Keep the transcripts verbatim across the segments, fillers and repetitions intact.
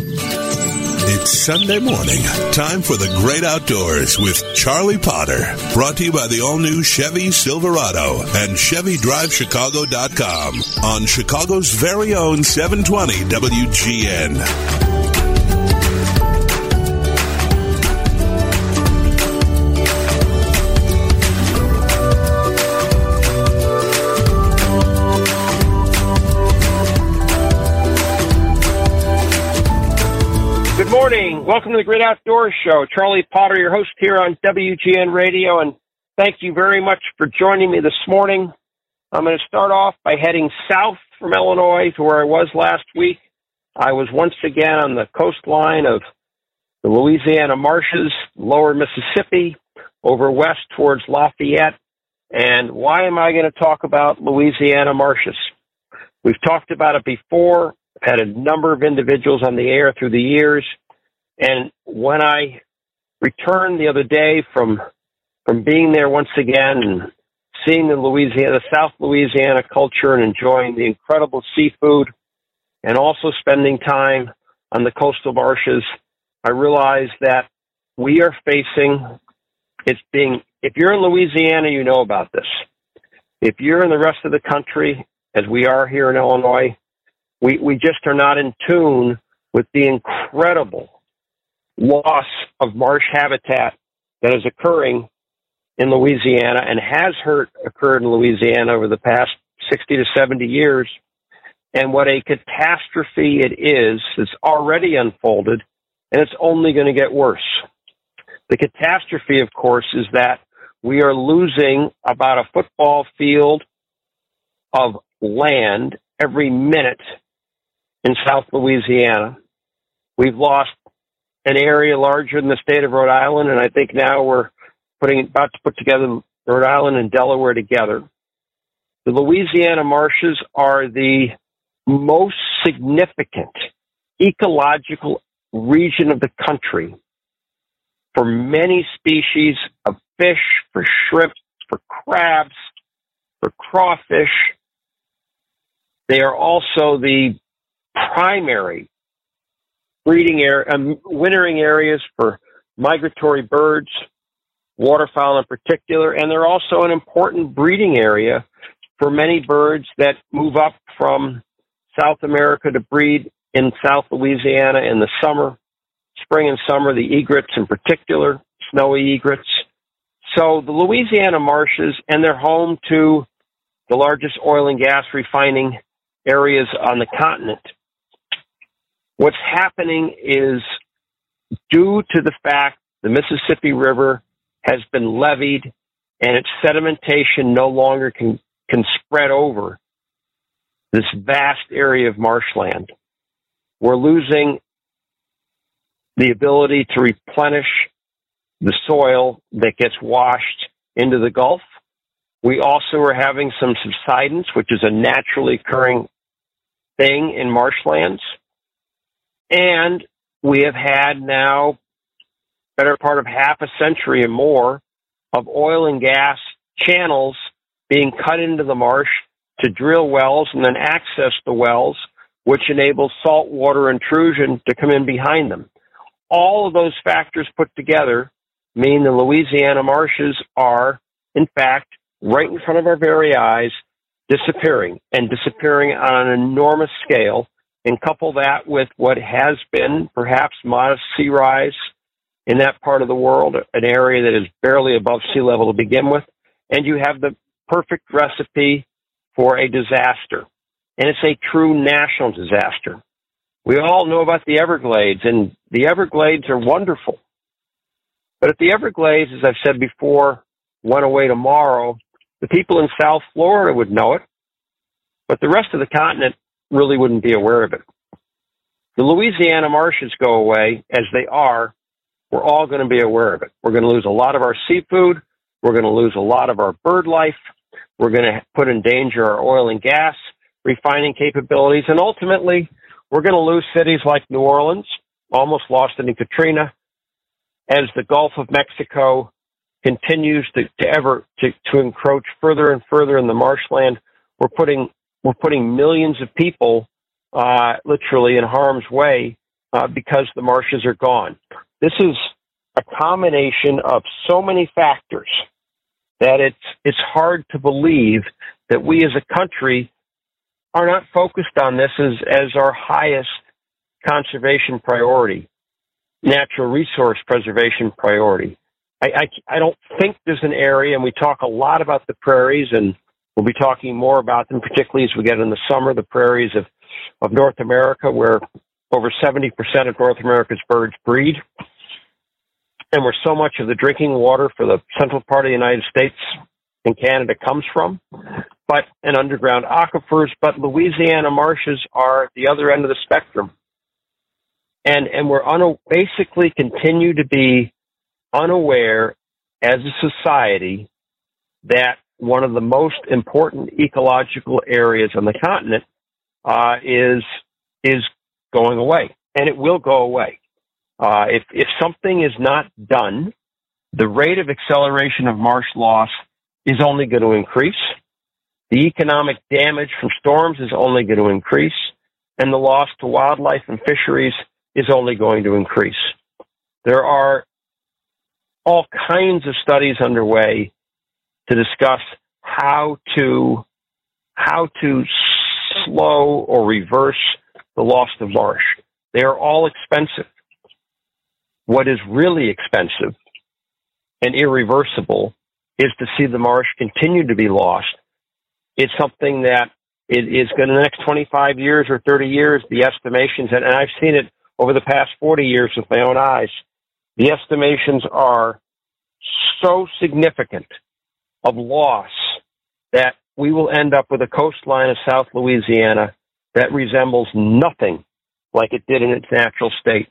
It's Sunday morning. Time for the great outdoors with Charlie Potter. Brought to you by the all-new Chevy Silverado and Chevy Drive Chicago dot com on Chicago's very own seven twenty W G N. Good morning. Welcome to the Great Outdoors Show. Charlie Potter, your host here on W G N Radio, and thank you very much for joining me this morning. I'm going to start off by heading south from Illinois to where I was last week. I was once again on the coastline of the Louisiana marshes, lower Mississippi, over west towards Lafayette. And why am I going to talk about Louisiana marshes? We've talked about it before. I've had a number of individuals on the air through the years. And when I returned the other day from from being there once again and seeing the Louisiana, the South Louisiana culture and enjoying the incredible seafood and also spending time on the coastal marshes, I realized that we are facing, it's being, if you're in Louisiana, you know about this. If you're in the rest of the country, as we are here in Illinois, We we just are not in tune with the incredible loss of marsh habitat that is occurring in Louisiana and has hurt, occurred in Louisiana over the past sixty to seventy years. And what a catastrophe it is, it's already unfolded, and it's only going to get worse. The catastrophe, of course, is that we are losing about a football field of land every minute in South Louisiana. We've lost an area larger than the state of Rhode Island, and I think now we're putting about to put together Rhode Island and Delaware together. The Louisiana marshes are the most significant ecological region of the country for many species of fish, for shrimp, for crabs, for crawfish. They are also the primary breeding area, um, wintering areas for migratory birds, waterfowl in particular, and they're also an important breeding area for many birds that move up from South America to breed in South Louisiana in the summer, spring and summer, the egrets in particular, snowy egrets. So the Louisiana marshes, and they're home to the largest oil and gas refining areas on the continent. What's happening is, due to the fact the Mississippi River has been leveed and its sedimentation no longer can, can spread over this vast area of marshland, we're losing the ability to replenish the soil that gets washed into the Gulf. We also are having some subsidence, which is a naturally occurring thing in marshlands. And we have had now better part of half a century and more of oil and gas channels being cut into the marsh to drill wells and then access the wells, which enables saltwater intrusion to come in behind them. All of those factors put together mean the Louisiana marshes are, in fact, right in front of our very eyes, disappearing, and disappearing on an enormous scale. And couple that with what has been perhaps modest sea rise in that part of the world, an area that is barely above sea level to begin with, and you have the perfect recipe for a disaster. And it's a true national disaster. We all know about the Everglades, and the Everglades are wonderful. But if the Everglades, as I've said before, went away tomorrow, the people in South Florida would know it, but the rest of the continent really wouldn't be aware of it. The Louisiana marshes go away as they are, we're all going to be aware of it. We're going to lose a lot of our seafood. We're going to lose a lot of our bird life. We're going to put in danger our oil and gas refining capabilities. And ultimately, we're going to lose cities like New Orleans, almost lost it in Katrina, as the Gulf of Mexico continues to, to ever to, to encroach further and further in the marshland. We're putting we're putting millions of people uh, literally in harm's way uh, because the marshes are gone. This is a combination of so many factors that it's it's hard to believe that we as a country are not focused on this as, as our highest conservation priority, natural resource preservation priority. I, I, I don't think there's an area, and we talk a lot about the prairies, and we'll be talking more about them, particularly as we get in the summer, the prairies of, of North America, where over seventy percent of North America's birds breed, and where so much of the drinking water for the central part of the United States and Canada comes from, but and underground aquifers. But Louisiana marshes are at the other end of the spectrum. And and we're un- basically continue to be unaware as a society that one of the most important ecological areas on the continent uh, is is going away, and it will go away. Uh, if if something is not done, the rate of acceleration of marsh loss is only going to increase. The economic damage from storms is only going to increase, and the loss to wildlife and fisheries is only going to increase. There are all kinds of studies underway to discuss how to how to slow or reverse the loss of marsh. They are all expensive. What is really expensive and irreversible is to see the marsh continue to be lost. It's something that it is going to, the next twenty-five years or thirty years, the estimations, and I've seen it over the past forty years with my own eyes, the estimations are so significant of loss that we will end up with a coastline of South Louisiana that resembles nothing like it did in its natural state.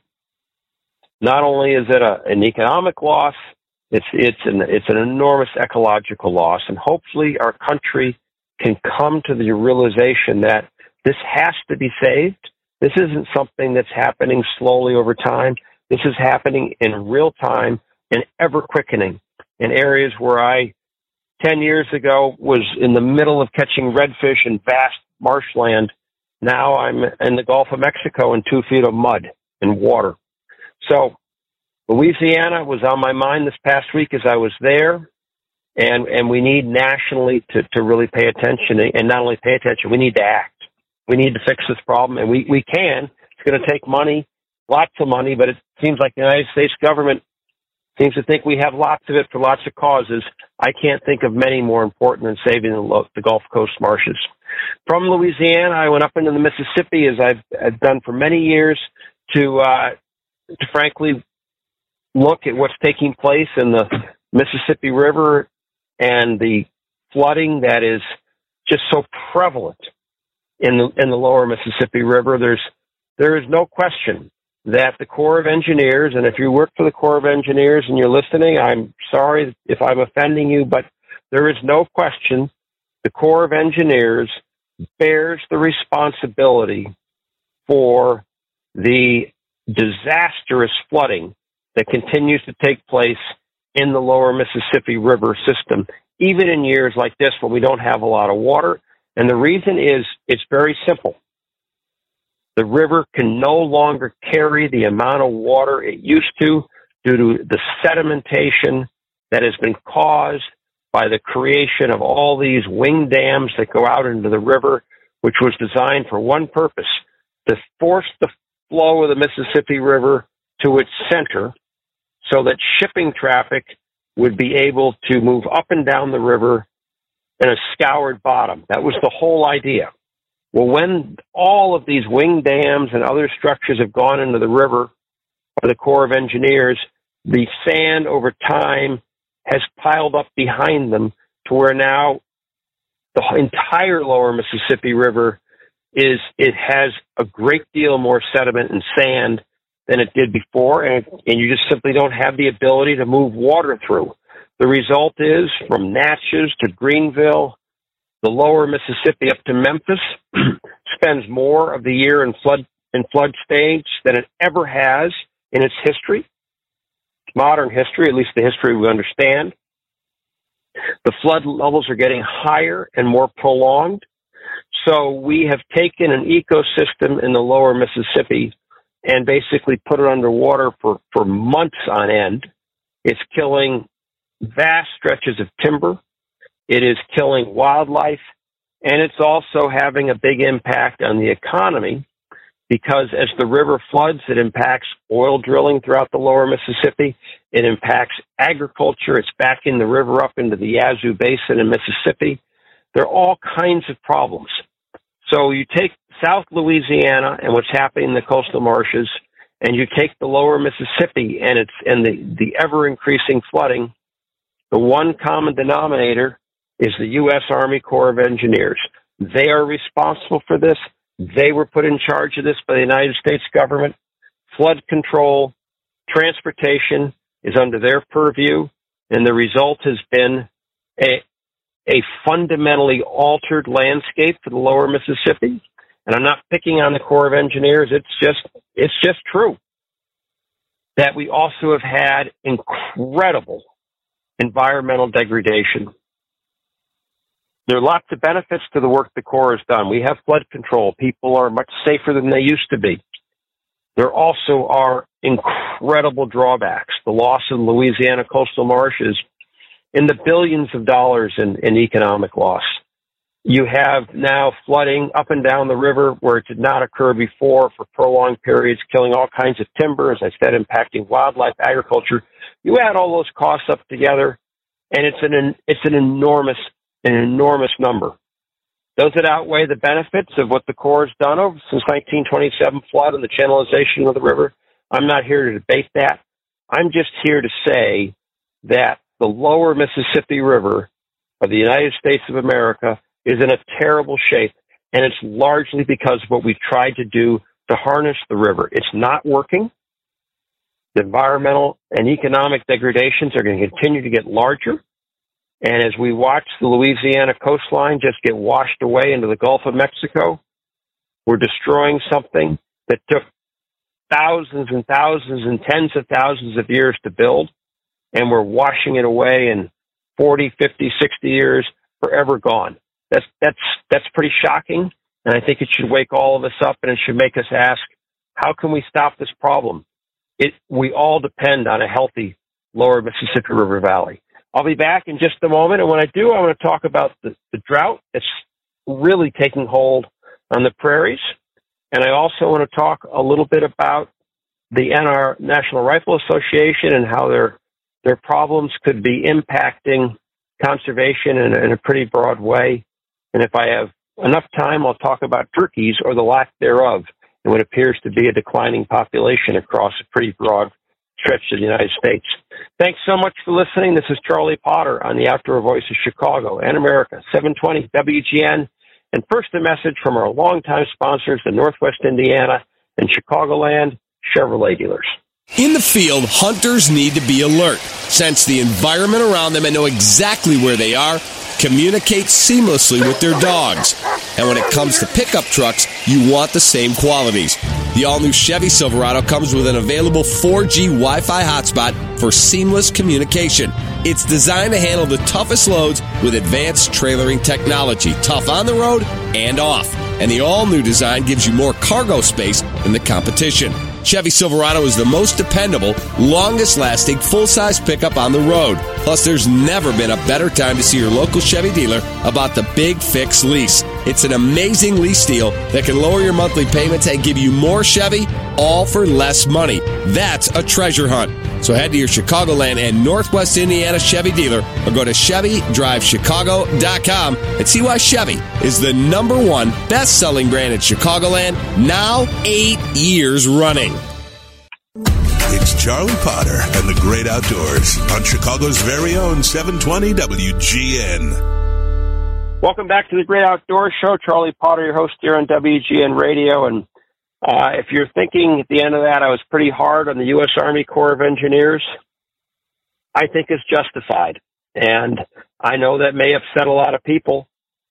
Not only is it a, an economic loss, it's it's an it's an enormous ecological loss, and hopefully our country can come to the realization that this has to be saved. This isn't something that's happening slowly over time. This is happening in real time and ever quickening in areas where I, ten years ago, was in the middle of catching redfish in vast marshland. Now I'm in the Gulf of Mexico in two feet of mud and water. So Louisiana was on my mind this past week as I was there, and, and we need nationally to, to really pay attention, and not only pay attention, we need to act. We need to fix this problem, and we, we can. It's going to take money, lots of money, but it seems like the United States government seems to think we have lots of it for lots of causes. I can't think of many more important than saving the, the Gulf Coast marshes. From Louisiana, I went up into the Mississippi, as I've, I've done for many years, to, uh, to frankly look at what's taking place in the Mississippi River and the flooding that is just so prevalent in the in the lower Mississippi River. There's there is no question that the Corps of Engineers, and if you work for the Corps of Engineers and you're listening, I'm sorry if I'm offending you, but there is no question the Corps of Engineers bears the responsibility for the disastrous flooding that continues to take place in the lower Mississippi River system, even in years like this when we don't have a lot of water. And the reason is it's very simple. The river can no longer carry the amount of water it used to due to the sedimentation that has been caused by the creation of all these wing dams that go out into the river, which was designed for one purpose, to force the flow of the Mississippi River to its center so that shipping traffic would be able to move up and down the river in a scoured bottom. That was the whole idea. Well, when all of these wing dams and other structures have gone into the river by the Corps of Engineers, the sand over time has piled up behind them to where now the entire lower Mississippi River is, it has a great deal more sediment and sand than it did before, and, and you just simply don't have the ability to move water through. The result is, from Natchez to Greenville, the lower Mississippi up to Memphis spends more of the year in flood in flood stage than it ever has in its history, modern history, at least the history we understand. The flood levels are getting higher and more prolonged. So we have taken an ecosystem in the lower Mississippi and basically put it underwater for, for months on end. It's killing vast stretches of timber. It is killing wildlife, and it's also having a big impact on the economy because as the river floods, it impacts oil drilling throughout the lower Mississippi. It impacts agriculture. It's backing the river up into the Yazoo Basin in Mississippi. There are all kinds of problems. So you take South Louisiana and what's happening in the coastal marshes, and you take the lower Mississippi and it's and the, the ever-increasing flooding, the one common denominator is the U S Army Corps of Engineers. They are responsible for this. They were put in charge of this by the United States government. Flood control, transportation is under their purview, and the result has been a, a fundamentally altered landscape for the lower Mississippi. And I'm not picking on the Corps of Engineers. It's just, it's just true that we also have had incredible environmental degradation. There are lots of benefits to the work the Corps has done. We have flood control. People are much safer than they used to be. There also are incredible drawbacks. The loss of Louisiana coastal marshes in the billions of dollars in, in economic loss. You have now flooding up and down the river where it did not occur before for prolonged periods, killing all kinds of timber, as I said, impacting wildlife, agriculture. You add all those costs up together, and it's an it's an enormous, an enormous number. Does it outweigh the benefits of what the Corps has done over since nineteen twenty-seven flood and the channelization of the river? I'm not here to debate that. I'm just here to say that the lower Mississippi River of the United States of America is in a terrible shape, and it's largely because of what we've tried to do to harness the river. It's not working. The environmental and economic degradations are going to continue to get larger. And as we watch the Louisiana coastline just get washed away into the Gulf of Mexico, we're destroying something that took thousands and thousands and tens of thousands of years to build, and we're washing it away in forty, fifty, sixty years, forever gone. That's, that's, that's pretty shocking, and I think it should wake all of us up, and it should make us ask, how can we stop this problem? It, we all depend on a healthy lower Mississippi River Valley. I'll be back in just a moment, and when I do, I want to talk about the, the drought that's really taking hold on the prairies, and I also want to talk a little bit about the N R National Rifle Association and how their their problems could be impacting conservation in, in a pretty broad way. And if I have enough time, I'll talk about turkeys or the lack thereof and what appears to be a declining population across a pretty broad stretch of the United States. Thanks so much for listening. This is Charlie Potter on the Outdoor Voice of Chicago and America, seven twenty W G N. And first, a message from our longtime sponsors, the Northwest Indiana and Chicagoland Chevrolet dealers. In the field, hunters need to be alert, sense the environment around them and know exactly where they are, communicate seamlessly with their dogs. And when it comes to pickup trucks, you want the same qualities. The all-new Chevy Silverado comes with an available four G Wi-Fi hotspot for seamless communication. It's designed to handle the toughest loads with advanced trailering technology, tough on the road and off. And the all-new design gives you more cargo space than the competition. Chevy Silverado is the most dependable, longest-lasting, full-size pickup on the road. Plus, there's never been a better time to see your local Chevy dealer about the Big Fix lease. It's an amazing lease deal that can lower your monthly payments and give you more Chevy, all for less money. That's a treasure hunt. So head to your Chicagoland and Northwest Indiana Chevy dealer or go to Chevy Drive Chicago dot com and see why Chevy is the number one best-selling brand in Chicagoland, now eight years running. It's Charlie Potter and the Great Outdoors on Chicago's very own seven twenty W G N. Welcome back to the Great Outdoors Show. Charlie Potter, your host here on W G N Radio. And uh, if you're thinking at the end of that I was pretty hard on the U S Army Corps of Engineers, I think it's justified. And I know that may upset a lot of people.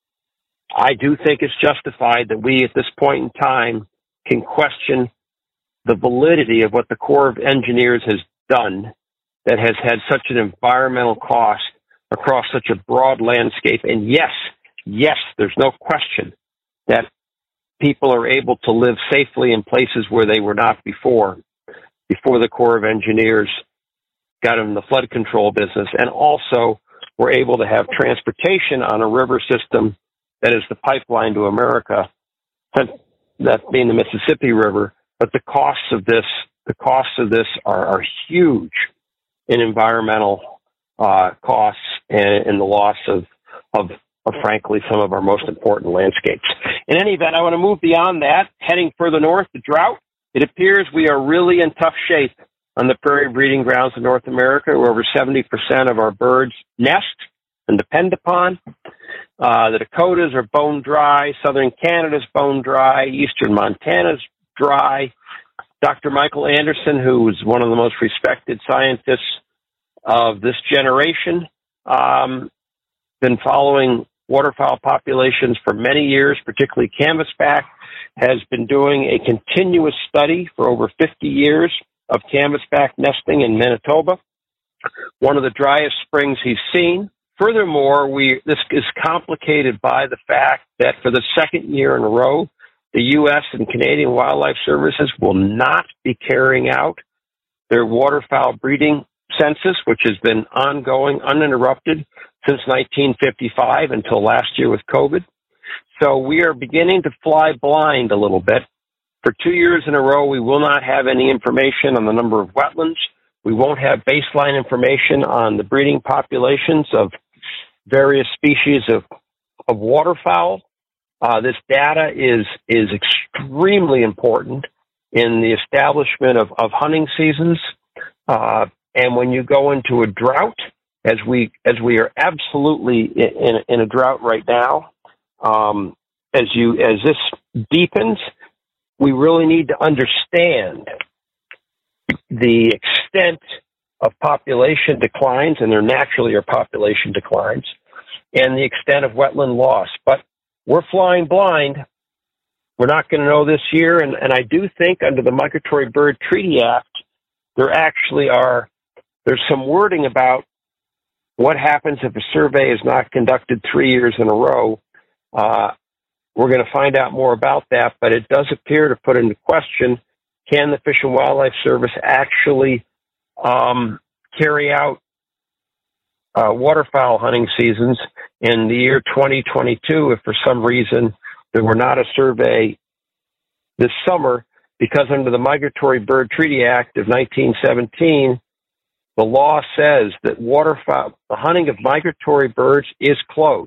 I do think it's justified that we at this point in time can question the validity of what the Corps of Engineers has done that has had such an environmental cost across such a broad landscape. And yes, yes, there's no question that people are able to live safely in places where they were not before, before the Corps of Engineers got in the flood control business, and also we're able to have transportation on a river system that is the pipeline to America, that being the Mississippi River. But the costs of this, the costs of this are, are huge in environmental uh, costs and in the loss of, of, of, frankly, some of our most important landscapes. In any event, I want to move beyond that, heading further north, the drought. It appears we are really in tough shape on the prairie breeding grounds of North America, where over seventy percent of our birds nest and depend upon. Uh, the Dakotas are bone dry. Southern Canada's bone dry. Eastern Montana's dry. Doctor Michael Anderson, who is one of the most respected scientists of this generation, um, been following waterfowl populations for many years, particularly canvasback, has been doing a continuous study for over fifty years of canvasback nesting in Manitoba, one of the driest springs he's seen. Furthermore, we this is complicated by the fact that for the second year in a row, the U S and Canadian Wildlife Services will not be carrying out their waterfowl breeding census, which has been ongoing, uninterrupted since nineteen fifty-five until last year with COVID. So we are beginning to fly blind a little bit. For two years in a row, we will not have any information on the number of wetlands. We won't have baseline information on the breeding populations of various species of, of waterfowl. Uh, this data is is extremely important in the establishment of, of hunting seasons. Uh, and when you go into a drought, as we as we are absolutely in, in a drought right now, um, as you as this deepens, we really need to understand the extent of population declines, and there naturally are population declines, and the extent of wetland loss. But we're flying blind. We're not going to know this year, and, and I do think under the Migratory Bird Treaty Act, there actually are, there's some wording about what happens if a survey is not conducted three years in a row. Uh, we're going to find out more about that, but it does appear to put into question, can the Fish and Wildlife Service actually um, carry out uh, waterfowl hunting seasons in the year twenty twenty-two if for some reason there were not a survey this summer? Because under the Migratory Bird Treaty Act of nineteen seventeen, the law says that waterfowl, the hunting of migratory birds is closed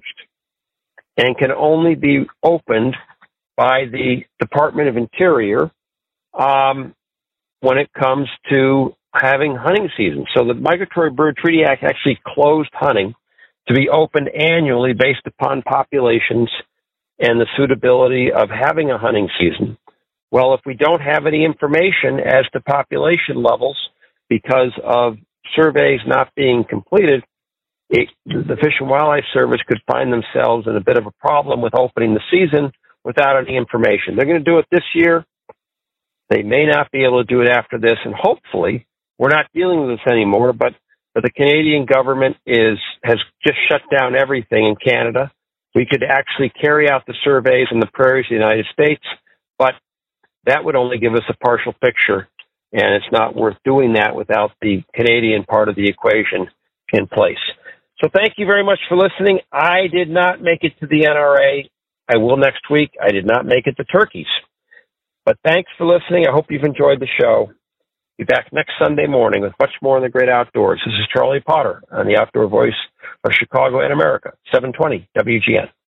and can only be opened by the Department of Interior um, when it comes to having hunting seasons. So the Migratory Bird Treaty Act actually closed hunting to be opened annually based upon populations and the suitability of having a hunting season. Well, if we don't have any information as to population levels because of surveys not being completed, it, the Fish and Wildlife Service could find themselves in a bit of a problem with opening the season without any information. They're going to do it this year. They may not be able to do it after this, and hopefully we're not dealing with this anymore, but, but the Canadian government is has just shut down everything in Canada. We could actually carry out the surveys in the prairies of the United States, but that would only give us a partial picture, and it's not worth doing that without the Canadian part of the equation in place. So thank you very much for listening. I did not make it to the N R A. I will next week. I did not make it to turkeys. But thanks for listening. I hope you've enjoyed the show. Be back next Sunday morning with much more in the great outdoors. This is Charlie Potter on the Outdoor Voice of Chicago and America, seven twenty W G N.